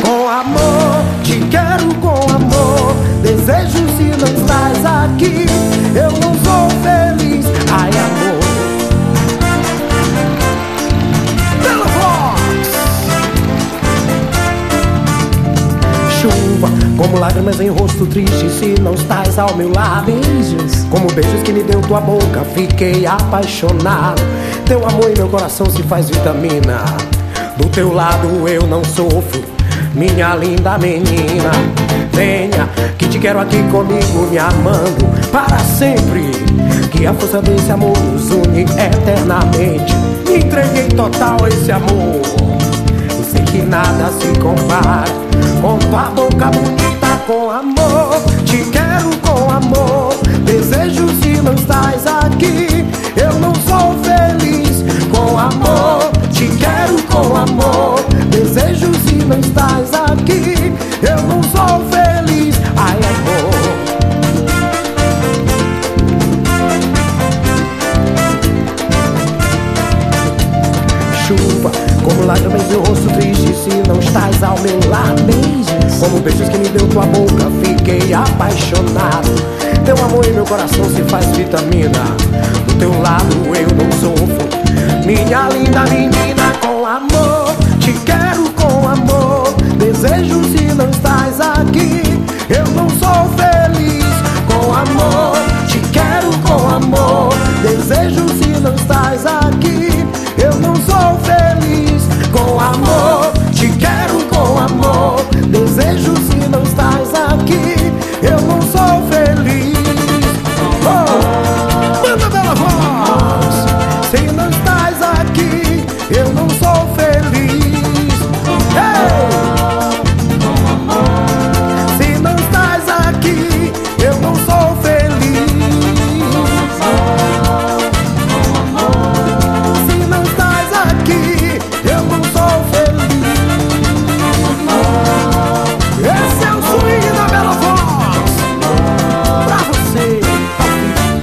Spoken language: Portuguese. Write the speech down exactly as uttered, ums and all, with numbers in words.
Com amor, te quero com amor. Desejo se não estás aqui, eu não sou feliz. Ai, amor. Pela voz. Chuva, como lágrimas em rosto triste se não estás ao meu lado. Beijos, como beijos que me deu tua boca, fiquei apaixonado. Teu amor em meu coração se faz vitamina. Do teu lado eu não sofro, minha linda menina. Venha, que te quero aqui comigo, me amando para sempre. Que a força desse amor nos une eternamente. Me entreguei total a esse amor. Eu sei que nada se compara com tua boca bonita. Com amor, te quero com amor. Desejo se não estás aqui, eu não sou feliz. Com amor, te quero com amor. Desejo se não estás aqui, eu não sou feliz. Ai, amor. Chuva, como lágrimas e rosto triste se não estás ao meu lado. Beijos, como beijos que me deu tua boca, fiquei apaixonado. Teu amor em meu coração se faz vitamina. Do teu lado eu não sofro, minha linda menina. Com amor,